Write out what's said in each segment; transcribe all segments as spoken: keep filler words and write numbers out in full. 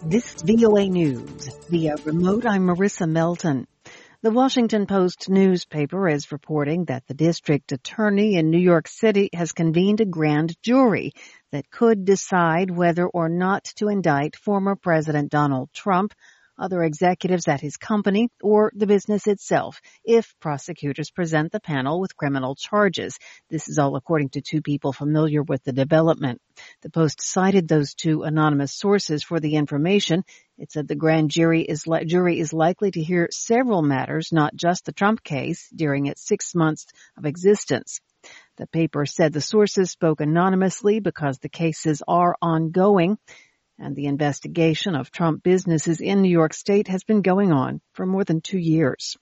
This is V O A News. Via remote, I'm Marissa Melton. The Washington Post newspaper is reporting that the district attorney in New York City has convened a grand jury that could decide whether or not to indict former President Donald Trump, other executives at his company, or the business itself, if prosecutors present the panel with criminal charges. This is all according to two people familiar with the development. The Post cited those two anonymous sources for the information. It said the grand jury is, li- jury is likely to hear several matters, not just the Trump case, during its six months of existence. The paper said the sources spoke anonymously because the cases are ongoing, and the investigation of Trump businesses in New York State has been going on for more than two years.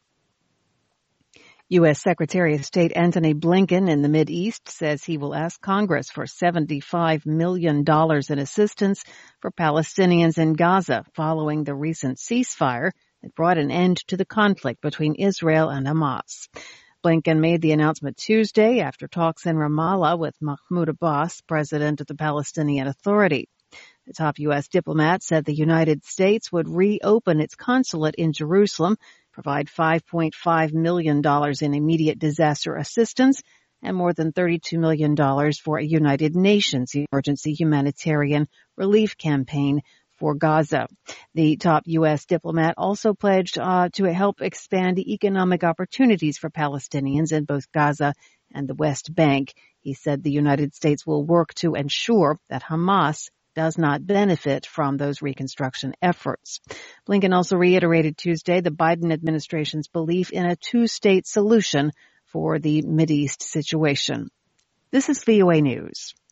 U S. Secretary of State Antony Blinken in the Mideast says he will ask Congress for seventy-five million dollars in assistance for Palestinians in Gaza following the recent ceasefire that brought an end to the conflict between Israel and Hamas. Blinken made the announcement Tuesday after talks in Ramallah with Mahmoud Abbas, president of the Palestinian Authority. The top U S diplomat said the United States would reopen its consulate in Jerusalem, provide five point five million dollars in immediate disaster assistance, and more than thirty-two million dollars for a United Nations emergency humanitarian relief campaign for Gaza. The top U S diplomat also pledged uh, to help expand economic opportunities for Palestinians in both Gaza and the West Bank. He said the United States will work to ensure that Hamas does not benefit from those reconstruction efforts. Blinken also reiterated Tuesday the Biden administration's belief in a two-state solution for the Mideast situation. This is V O A News.